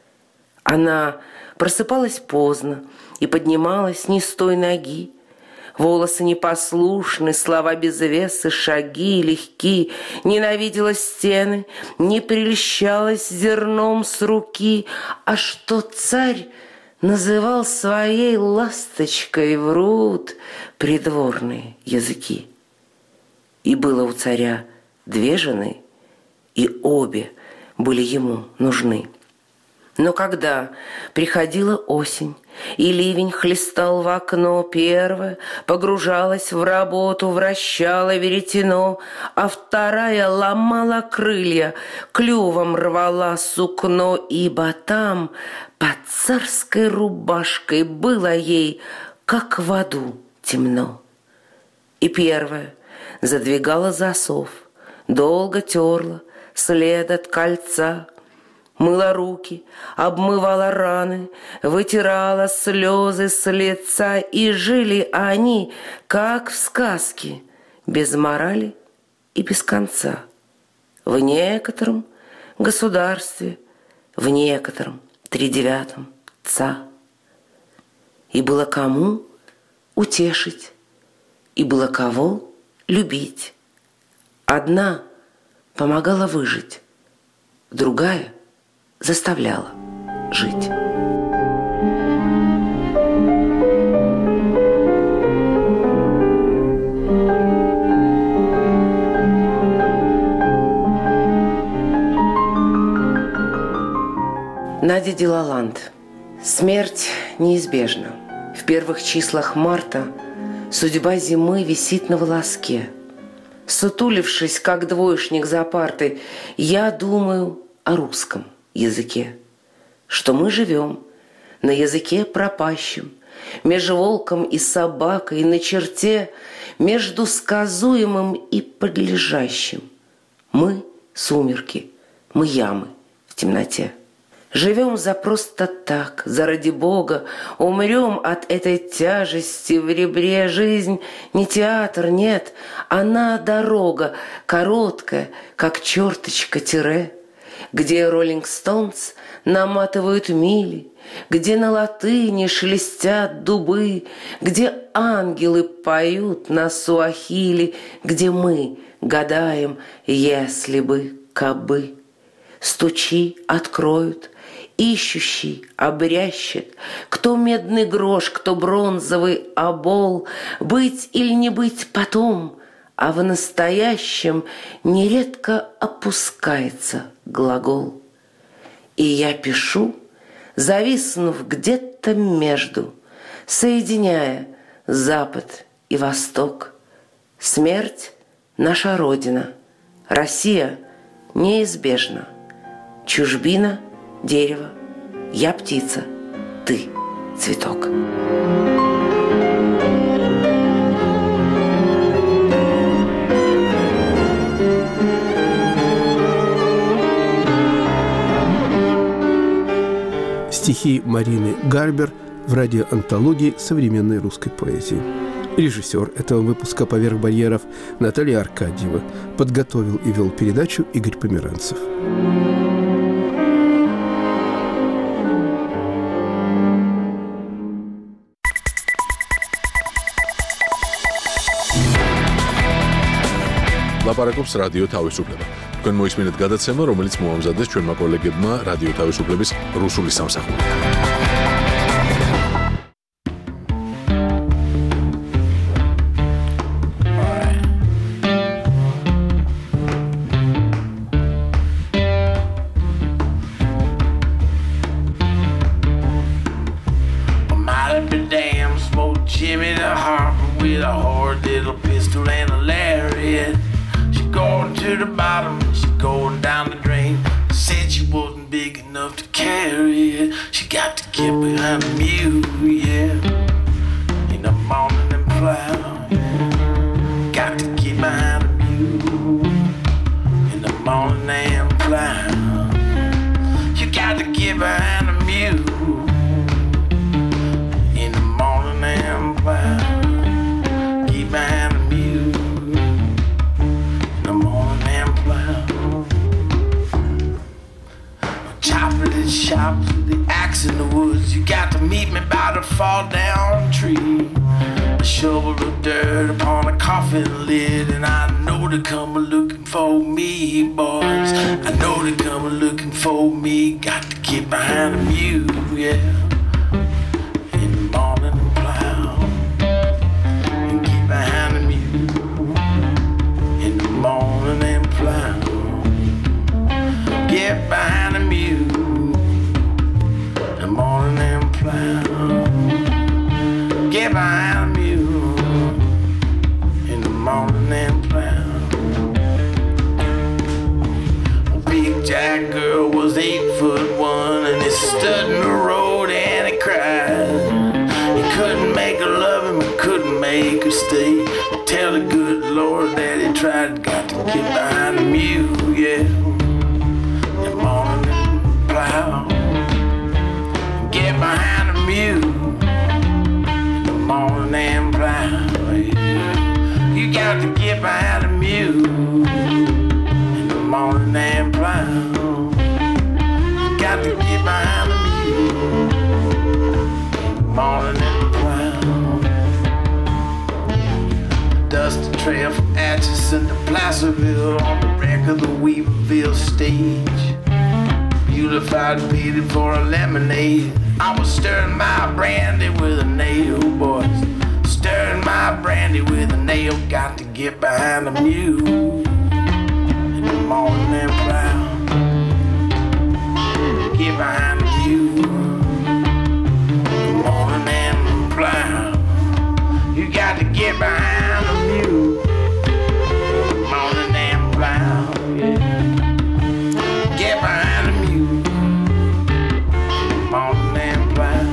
Она просыпалась поздно и поднималась не с той ноги. Волосы непослушны, слова без веса, шаги легки. Ненавидела стены, не прельщалась зерном с руки. А что царь называл своей ласточкой, врут придворные языки. И было у царя 2 жены, и обе были ему нужны. Но когда приходила осень, и ливень хлестал в окно, первая погружалась в работу, вращала веретено, а вторая ломала крылья, клювом рвала сукно, ибо там под царской рубашкой было ей, как в аду, темно. И первая задвигала засов, долго терла след от кольца, мыла руки, обмывала раны, вытирала слезы с лица, и жили они, как в сказке, без морали и без конца. В некотором государстве, в некотором 39-м ца. И было кому утешить, и было кого любить. Одна помогала выжить, другая заставляла жить. Надя Делаланд. Смерть неизбежна. В первых числах марта судьба зимы висит на волоске. Сутулившись, как двоечник за партой, я думаю о русском языке, что мы живем на языке пропащем, между волком и собакой, на черте, между сказуемым и подлежащим. Мы — сумерки, мы — ямы в темноте. Живем за просто так, заради Бога, умрем от этой тяжести в ребре. Жизнь не театр, нет, она дорога, короткая, как черточка тире, где Роллинг Стоунс наматывают мили, где на латыни шелестят дубы, где ангелы поют на суахили, где мы гадаем, если бы, кабы. Стучи, откроют, ищущий обрящет, кто медный грош, кто бронзовый обол, быть или не быть потом, а в настоящем нередко опускается глагол. И я пишу, зависнув где-то между, соединяя Запад и Восток. Смерть — наша Родина, Россия неизбежна. Чужбина — дерево, я птица, ты — цветок. Стихи Марины Гарбер в радиоантологии современной русской поэзии. Режиссер этого выпуска «Поверх барьеров» Наталья Аркадьева. Подготовил и вел передачу Игорь Померанцев. ლაპარაკობს რადიო თავისუფლება. თქვენ მოისმინეთ გადაცემა, რომელიც მოამზადეს ჩვენმა კოლეგებმა რადიო თავისუფლების რუსული სამსახური. the bottom and she going down the drain. Said she wasn't big enough to carry it. She got to get behind the mule, yeah. In the morning and plow, yeah. Got to get behind the mule. In the morning and plow. You got to get behind the mule. In the morning and plow. Get behind the mule. In the morning and plow. Chopping chops with the axe in the woods. You got to meet me by the fall down tree. A shovel of dirt upon a coffin lid. And I know they come looking for me, boys. I know they come looking for me. Got to get behind the mule, yeah. In the morning and plow. And get behind the mule. In the morning and plow. Get behind the mule. In the morning and plow. Get behind the mule. In the morning and plow. Big Jack girl was 8'1", and he stood in the road and he cried. He couldn't make her love him, he couldn't make her stay. Tell the good Lord that he tried. Got to get behind the mule, yeah. In the morning and plow. Get behind the mule. In the morning and plow, yeah. You got to get behind the mule. In the morning and plow. You got to get behind the mule. In the morning and plow. Dusty trail from Atchison to Placerville on the wreck of the Weaverville stage. Beautified pity for a lemonade. I was stirring my brandy with a nail, boys. Stirring my brandy with a nail. Got to get behind the mule. In the morning and plow. Get behind the mule. In the morning and plow. You got to get behind the mule. In the morning and plow, yeah. Get behind the mule. In the morning and plow.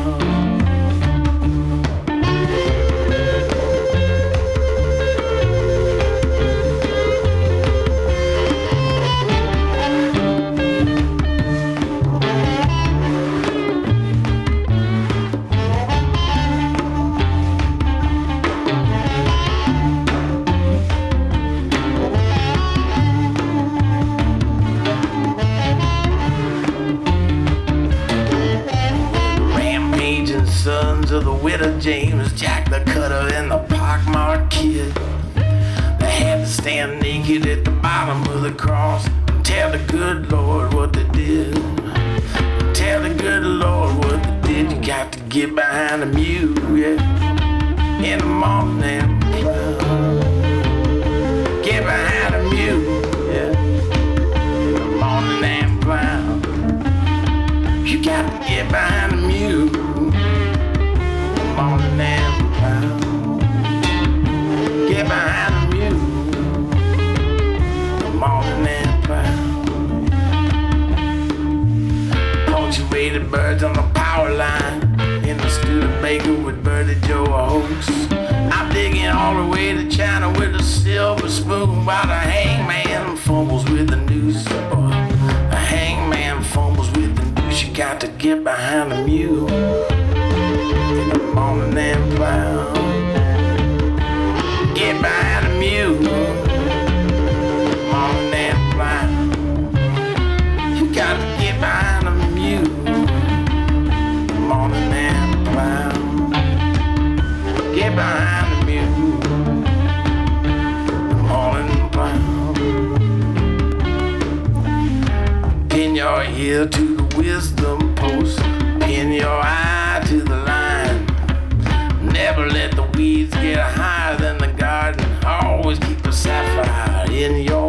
Sons of the widow James, Jack the Cutter, and the pockmarked kid. They had to stand naked at the bottom of the cross and tell the good Lord what they did. Tell the good Lord what they did. You got to get behind the mule, yeah. In the morning and plow. Get behind the mule, yeah. In the morning and plow. You got to get behind the mule. Morning and plow. Get behind the mule. The morning and plow. Punctuated birds on the power line. In the Studebaker with Birdie Joe Oaks. I'm digging all the way to China with a silver spoon while the hangman fumbles with the noose. The hangman fumbles with the noose. You got to get behind the mule. In the morning and plow. Get behind the mule. Morning and plow. You got to get behind the mule. Morning and plow. Get behind the mule. Morning and plow. Pin your ear to the wisdom post. Pin your eye to the line. Never let the weeds get higher than the garden. Always keep a sapphire in your